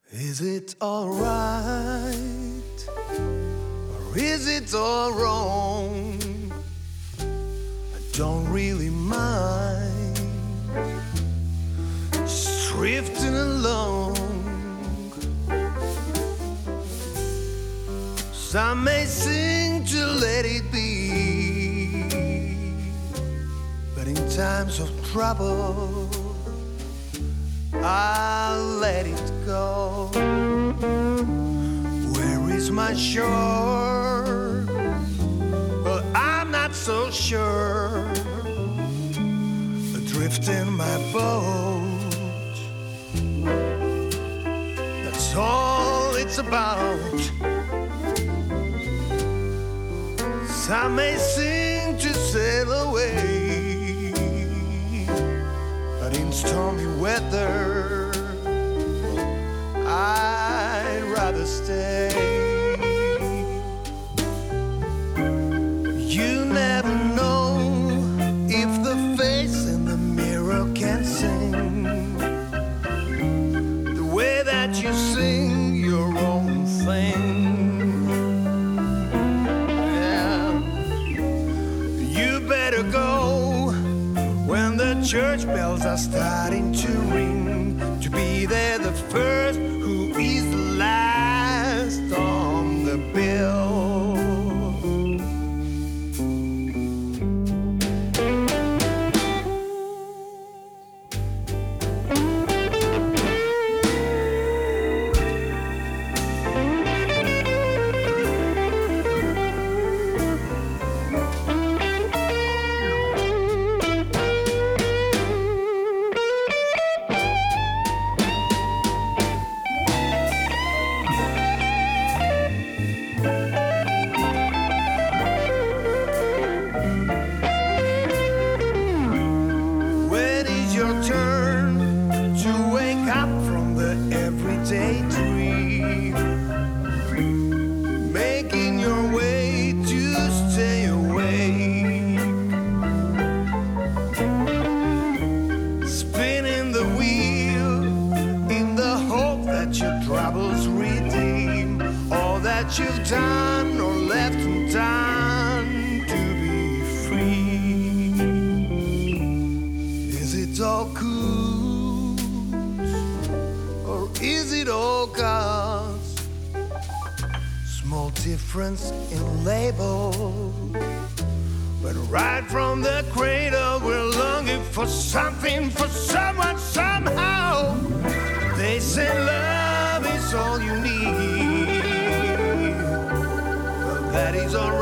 Is it alright, or is it all wrong? I don't really mind, just drifting along. Some may sing to let it be, but in times of trouble I'll let it go. Where is my shore? Well, I'm not so sure. Adrift in my boat, that's all it's about. Some may sing to sail away, but in stormy weather I'd rather stay. You never know if the face in the mirror can sing the way that you sing your own thing. Yeah. You better go when the church bells are starting to ring, to be there the first who is the last on the bill. Your turn to wake up from the everyday dream, making your way to stay awake, spinning the wheel in the hope that your troubles redeem all that you've done or left undone to be free. Is it all cool, or is it all cause? Small difference in label, but right from the cradle we're longing for something, for someone, somehow. They say love is all you need, well, that is all right.